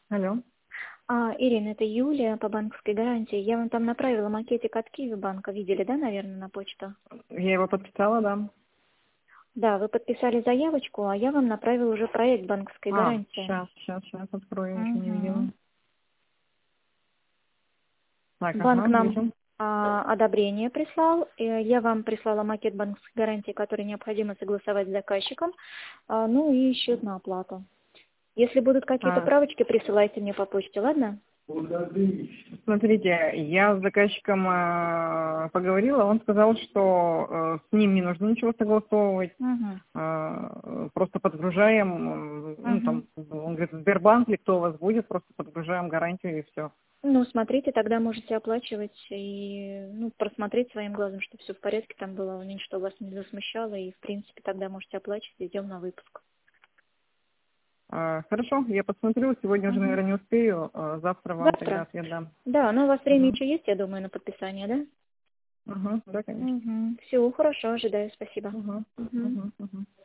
Алло. Ирина, это Юлия по банковской гарантии. Я вам там направила макетик от Киевбанка. Видели, да, наверное, на почту? Я его подписала, да. Да, вы подписали заявочку, а я вам направила уже проект банковской гарантии. Сейчас открою, ничего не видела. Угу. Так, Банк нам вижу. одобрение прислал. Я вам прислала макет банковской гарантии, который необходимо согласовать с заказчиком. Ну и счет на оплату. Если будут какие-то правочки, присылайте мне по почте, ладно? Смотрите, я с заказчиком поговорила, он сказал, что с ним не нужно ничего согласовывать, просто подгружаем, ну там, он говорит, Сбербанк или кто у вас будет, просто подгружаем гарантию и все. Ну, смотрите, тогда можете оплачивать и просмотреть своим глазом, что все в порядке там было, ничто вас не засмущало, и, в принципе, тогда можете оплачивать, идем на выпуск. Хорошо, я посмотрю, сегодня уже, наверное, не успею, завтра вам тогда ответ дам. Да, но у вас время еще есть, я думаю, на подписание, да? Да, конечно. Все, хорошо, ожидаю, спасибо.